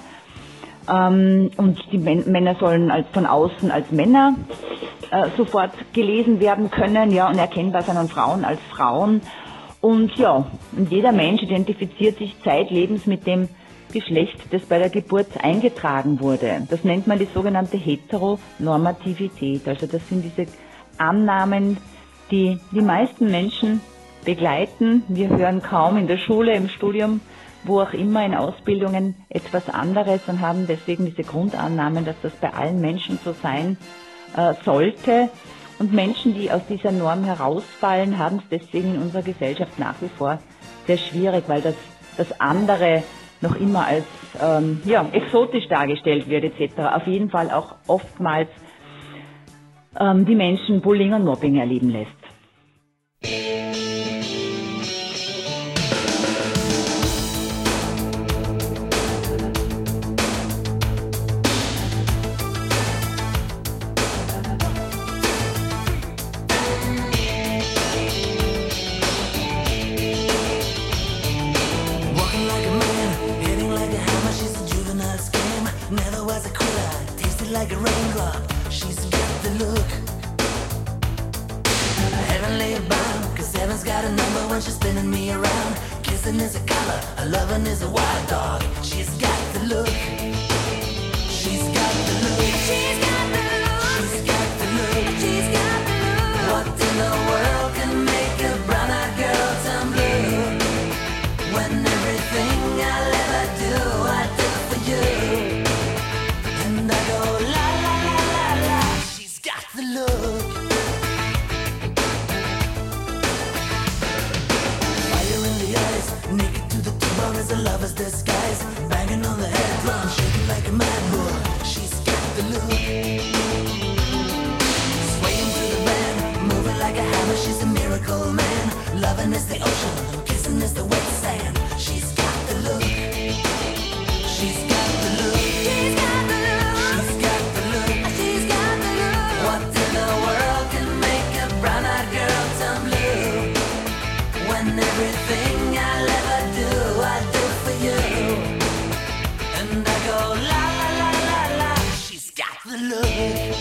S7: Ähm, und die Männer sollen als von außen als Männer äh, sofort gelesen werden können, ja, und erkennbar sein, und Frauen als Frauen. Und ja, und jeder Mensch identifiziert sich zeitlebens mit dem Geschlecht, das bei der Geburt eingetragen wurde. Das nennt man die sogenannte Heteronormativität. Also das sind diese Annahmen, die die meisten Menschen begleiten. Wir hören kaum in der Schule, im Studium, wo auch immer, in Ausbildungen etwas anderes, und haben deswegen diese Grundannahmen, dass das bei allen Menschen so sein äh, sollte. Und Menschen, die aus dieser Norm herausfallen, haben es deswegen in unserer Gesellschaft nach wie vor sehr schwierig, weil das, das andere noch immer als ähm, ja, exotisch dargestellt wird et cetera. Auf jeden Fall auch oftmals ähm, die Menschen Bullying und Mobbing erleben lässt.
S8: Walking like a man, hitting like a hammer. She's a juvenile scam. Never was a quitter, tasted like a raindrop. She's got the look. Heavenly bound, cause heaven's got a number when she's spinning me around. Kissing is a color, a loving is a wild dog. She's got the look. She's got the look. She's got the look. She's got the look. She's got the look. What in the world can make a brown-eyed girl turn blue? When everything I'll ever do, I do for you. And I go la la la la la. She's got the look. Fire in the eyes, naked to the bone as a lover's disguise. Banging on the head drum, shaking like a mad bull. She's got the look. Swaying through the band, moving like a hammer. She's a miracle man. Loving is the ocean, kissing is the wet sand. She's got the look. She's got the look. She's got the look. She's got the look. She's got the look. What in the world can make a brown-eyed girl turn blue? When everything I'll ever do, I do for you. And I go la la la la la. She's got the look.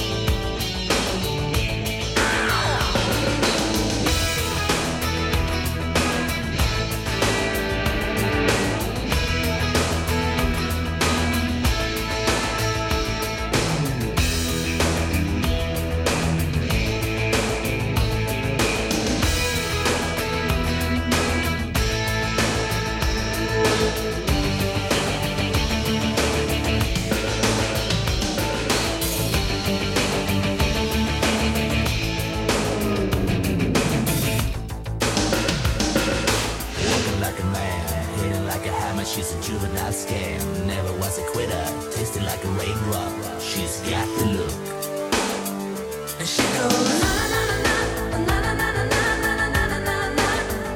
S8: Walking like a man, hitting like a hammer. She's a juvenile scam. Never was a quitter, tasted like a raindrop. She's got the look. And she goes na na na na na na na na na na na na na na.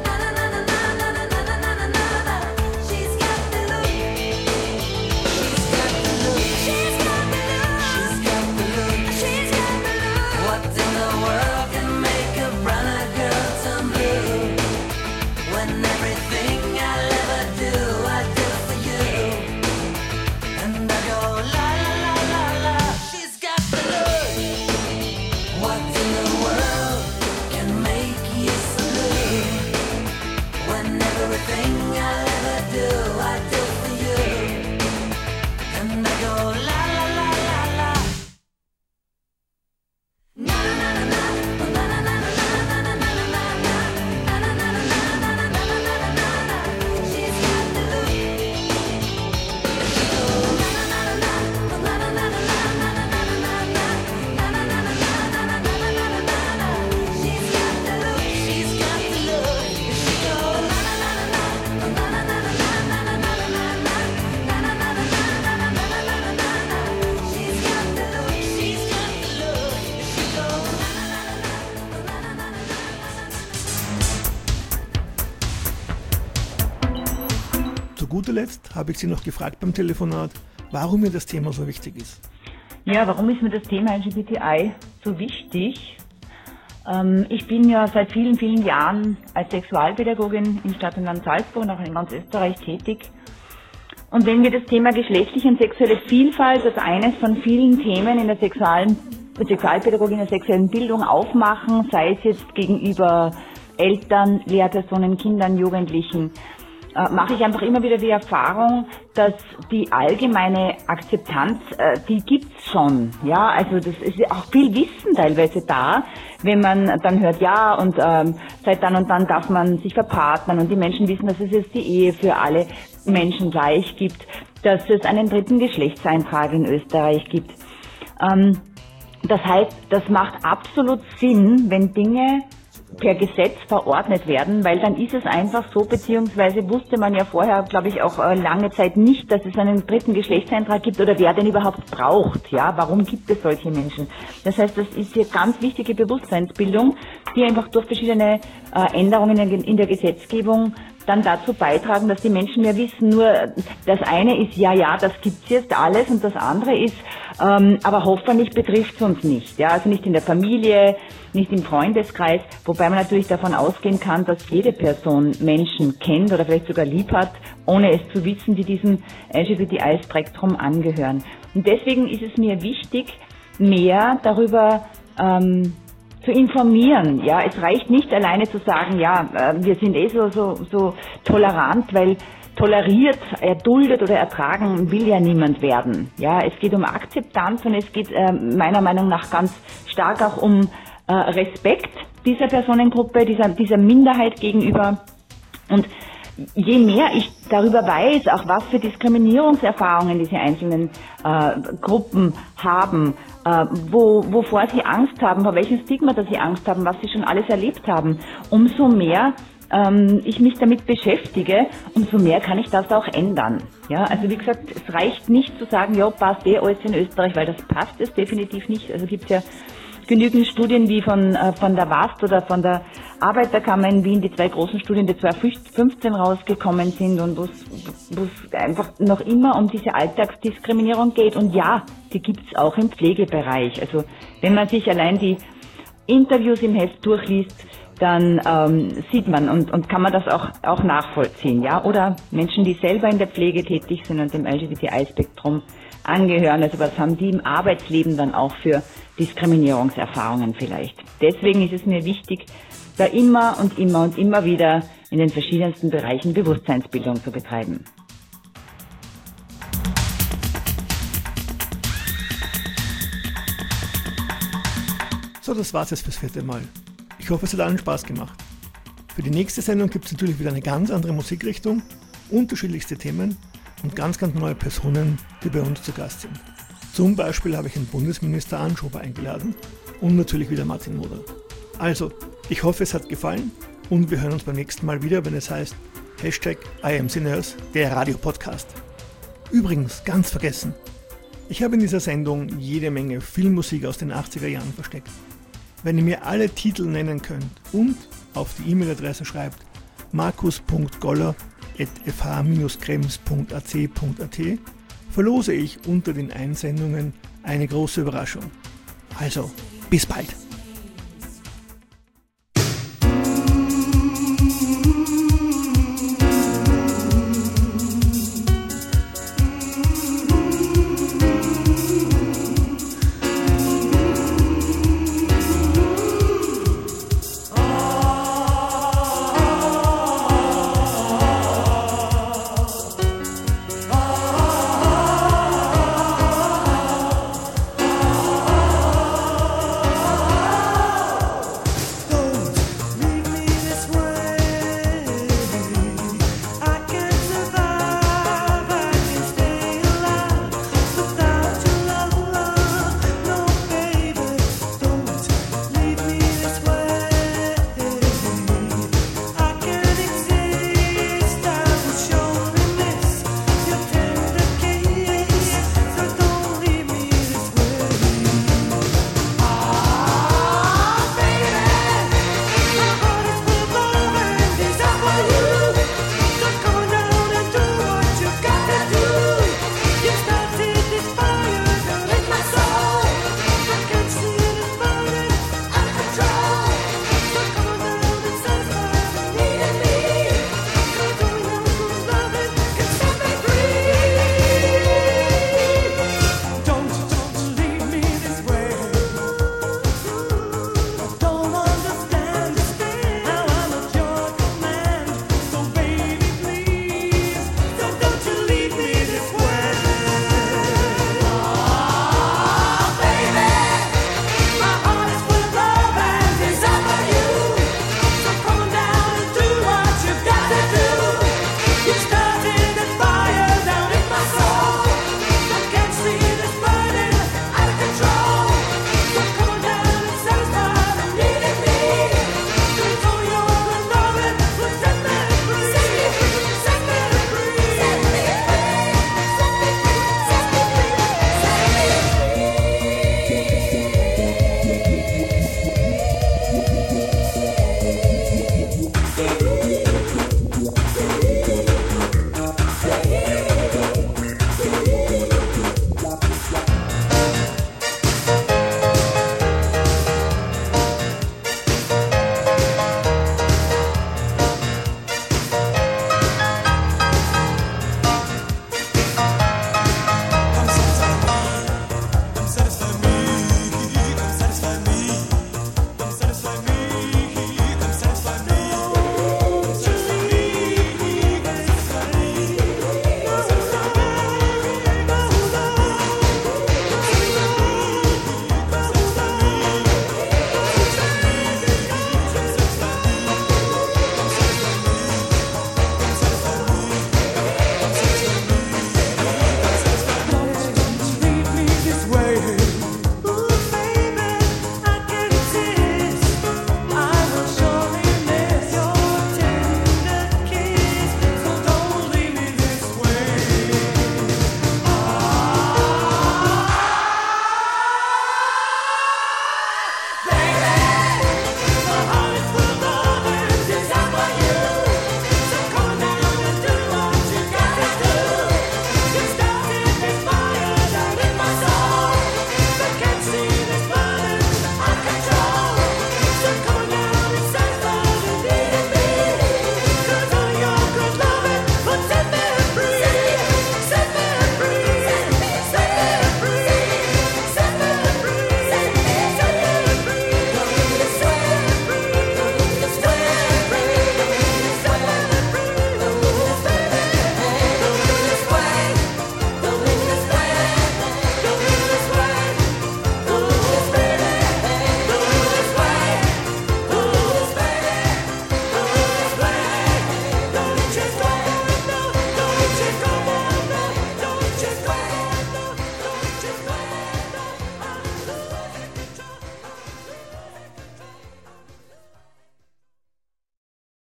S8: She's got the look. She's got the look. She's got the look. She's got the look. She's got the look. What in the world can make a brown-eyed girl turn blue? When everything I'll ever do, I do for you. And I go la la la la la. She's got the look. What in the world can make you so blue? When everything I'll ever do, I do for you. And I go la la la la la. Na na na na na na na na na na na na na na. Na na na na na na na na na na na. She's got the look. She goes na na na na na na na na na na na na na na. Na na na na na na na na na na na na. She's got the look. She's got the look. She goes na na na na na na na na na na na na na na. Na na na na na na na na na na na na. She's got the look. She's got the look. She goes na na na na na na na na na.
S2: Zu guter Letzt habe ich Sie noch gefragt beim Telefonat, warum mir das Thema so wichtig ist.
S7: Ja, warum ist mir das Thema L G B T I so wichtig? Ähm, ich bin ja seit vielen, vielen Jahren als Sexualpädagogin in Stadt und Land Salzburg und auch in ganz Österreich tätig. Und wenn wir das Thema geschlechtliche und sexuelle Vielfalt als eines von vielen Themen in der sexualen, Sexualpädagogik, in der sexuellen Bildung aufmachen, sei es jetzt gegenüber Eltern, Lehrpersonen, Kindern, Jugendlichen, äh, mache ich einfach immer wieder die Erfahrung, dass die allgemeine Akzeptanz, äh, die gibt's schon. Ja, also das ist auch viel Wissen teilweise da, wenn man dann hört, ja, und ähm, seit dann und dann darf man sich verpartnern und die Menschen wissen, dass es jetzt die Ehe für alle Menschen gleich gibt, dass es einen dritten Geschlechtseintrag in Österreich gibt. Ähm, das heißt, das macht absolut Sinn, wenn Dinge per Gesetz verordnet werden, weil dann ist es einfach so, beziehungsweise wusste man ja vorher, glaube ich, auch äh, lange Zeit nicht, dass es einen dritten Geschlechtseintrag gibt oder wer den überhaupt braucht. Ja, warum gibt es solche Menschen? Das heißt, das ist hier ganz wichtige Bewusstseinsbildung, die einfach durch verschiedene äh, Änderungen in, in der Gesetzgebung dann dazu beitragen, dass die Menschen mehr wissen. Nur das eine ist, ja, ja, das gibt's jetzt alles, und das andere ist, ähm, aber hoffentlich betrifft es uns nicht. Ja, also nicht in der Familie, nicht im Freundeskreis, wobei man natürlich davon ausgehen kann, dass jede Person Menschen kennt oder vielleicht sogar lieb hat, ohne es zu wissen, die diesem L G B T I-Spektrum angehören. Und deswegen ist es mir wichtig, mehr darüber ähm, zu informieren. Ja, es reicht nicht alleine zu sagen, ja, äh, wir sind eh so, so, so tolerant, weil toleriert, erduldet oder ertragen will ja niemand werden. Ja, es geht um Akzeptanz und es geht äh, meiner Meinung nach ganz stark auch um äh, Respekt dieser Personengruppe, dieser, dieser Minderheit gegenüber. Und je mehr ich darüber weiß, auch was für Diskriminierungserfahrungen diese einzelnen äh, Gruppen haben, äh, wo, wovor sie Angst haben, vor welchem Stigma, dass sie Angst haben, was sie schon alles erlebt haben, umso mehr ähm, ich mich damit beschäftige, umso mehr kann ich das auch ändern. Ja, also wie gesagt, es reicht nicht zu sagen, ja, passt eh alles in Österreich, weil das passt es definitiv nicht. Also gibt es ja genügend Studien wie von, äh, von der W A S T oder von der Arbeiterkammer in Wien, die zwei großen Studien, die zwanzig fünfzehn rausgekommen sind und wo es einfach noch immer um diese Alltagsdiskriminierung geht. Und ja, die gibt es auch im Pflegebereich. Also wenn man sich allein die Interviews im Heft durchliest, dann ähm, sieht man und, und kann man das auch, auch nachvollziehen. Ja? Oder Menschen, die selber in der Pflege tätig sind und dem L G B T I-Spektrum angehören. Also was haben die im Arbeitsleben dann auch für Diskriminierungserfahrungen vielleicht. Deswegen ist es mir wichtig, da immer und immer und immer wieder in den verschiedensten Bereichen Bewusstseinsbildung zu betreiben.
S2: So, das war's jetzt fürs vierte Mal. Ich hoffe, es hat allen Spaß gemacht. Für die nächste Sendung gibt es natürlich wieder eine ganz andere Musikrichtung, unterschiedlichste Themen und ganz, ganz neue Personen, die bei uns zu Gast sind. Zum Beispiel habe ich den Bundesminister Anschober eingeladen und natürlich wieder Martin Moder. Also, ich hoffe, es hat gefallen und wir hören uns beim nächsten Mal wieder, wenn es heißt Hashtag I am Sinners, der Radiopodcast. Übrigens, ganz vergessen, ich habe in dieser Sendung jede Menge Filmmusik aus den achtziger Jahren versteckt. Wenn ihr mir alle Titel nennen könnt und auf die E-Mail-Adresse schreibt markus punkt goller at f h dash krems punkt a c punkt a t, verlose ich unter den Einsendungen eine große Überraschung. Also, bis bald!